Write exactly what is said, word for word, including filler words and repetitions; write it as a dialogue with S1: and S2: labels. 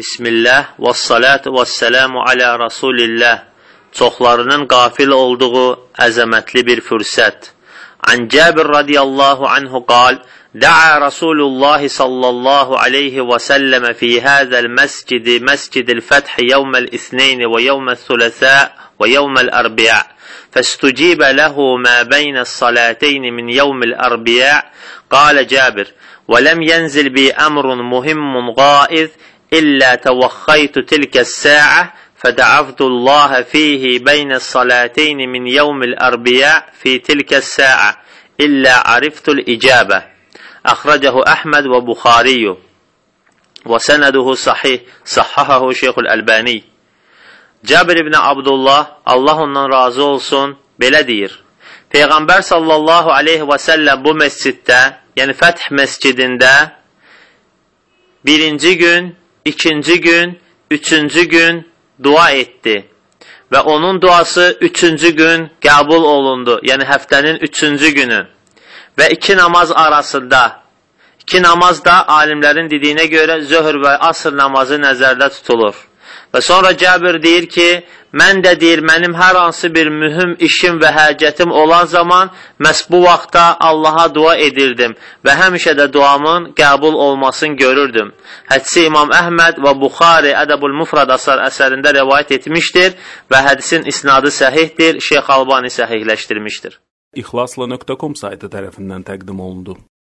S1: Bismillah və salatu və selamu alə Rasulillah. Çoxlarının qafil olduğu əzəmətli bir fürsət. An Cabir radiyallahu anhu qal, Da'a Rasulullah sallallahu aleyhi və səlləm fi hədəl məscidi məscidil fəth yevməl isneyni və yevməl thüləthə və yevməl ərbiyə. فاستجيب له ما بين الصلاتين من يوم الأربعاء قال جابر ولم ينزل بي أمر مهم غائظ إلا توخيت تلك الساعة فدعوت الله فيه بين الصلاتين من يوم الأربعاء في تلك الساعة إلا عرفت الإجابة أخرجه أحمد وبخاري وسنده صحيح صححه شيخ الألباني. Cabir ibn Abdullah, Allah ondan razı olsun, belə deyir. Peyğəmbər sallallahu aleyhi və səlləm bu məsciddə, yəni Fəth məscidində birinci gün, ikinci gün, üçüncü gün dua etdi. Və onun duası üçüncü gün qəbul olundu, yəni həftənin üçüncü günü. Və iki namaz arasında, iki namaz da alimlərin dediyinə görə zöhr və asr namazı nəzərdə tutulur. Və sonra Cabir deyir ki, mən də deyir, mənim hər hansı bir mühüm işim və həcətim olan zaman məhz bu vaxtda Allaha dua edirdim və həmişə də duamın qəbul olmasını görürdüm. Hədisi İmam Əhməd və Buxari Ədəbul Mufrad əsərində rəvayət etmişdir və hədisin isnadı səhihdir, Şeyx Albani səhihləşdirmişdir.
S2: İxlasla nöqtə com saytı tərəfindən təqdim olundu.